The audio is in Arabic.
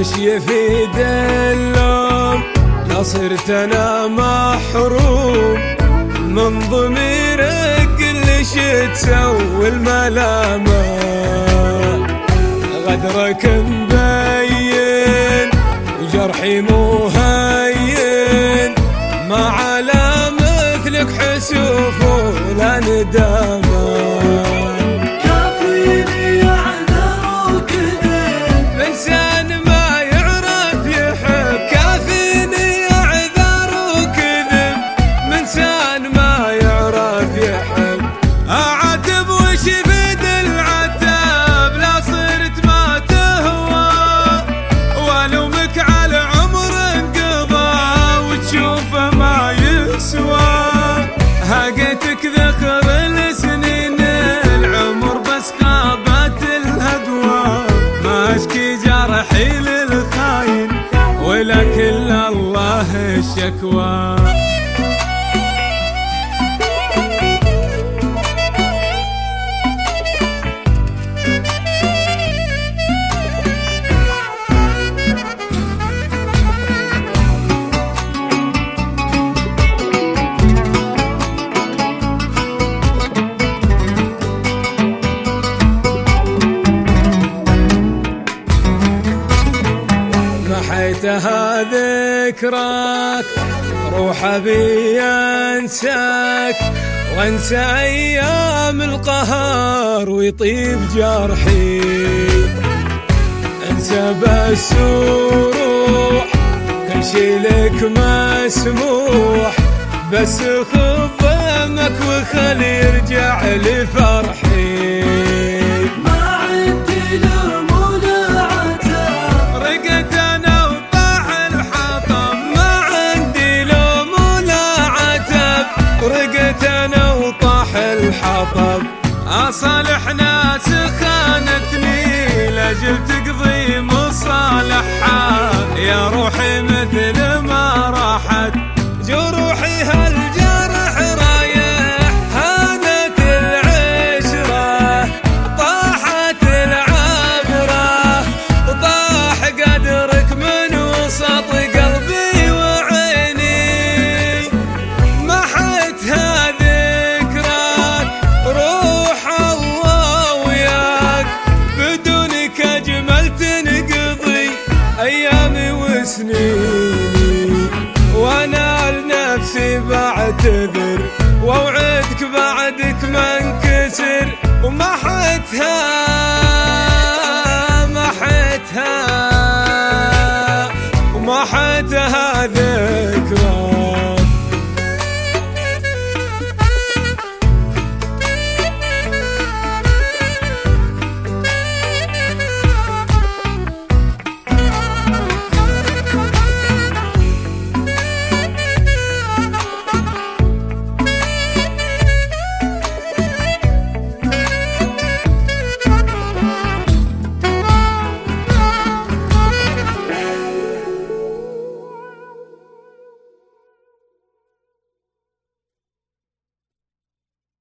وش يفيد اللوم لا صرت انا محروم من ضميرك كل شي تسوي الملامة غدرك مبين وجرحي مو هين ما على مثلك حسوف ولا ندامة هاجتك ذكر السنين العمر بس قابت الهدوى ما اشكي جرحي للخاين ولكن الله الشكوى محيتها ذكراك روح ابي انساك وانسى ايام القهر ويطيب جرحي انسى بس وروح كل شي لك مسموح بس خذ ضمك وخلي يرجع لي فرحي رقت انا وطاح الحطب اصالح ناس خانتني لاجل تقضي مصالحها يا روحي مثل ما راحت جروحي هالجرح رايح هانت العشرة طاحت العبرة طاح قدرك من وسط قلبي وعيني ذكراك روح الله وياك بدونك أجمل تنقضي أيامي وسنيني وأنا لنفسي بعتذر وأوعدك بعدك ما انكسر وما حتها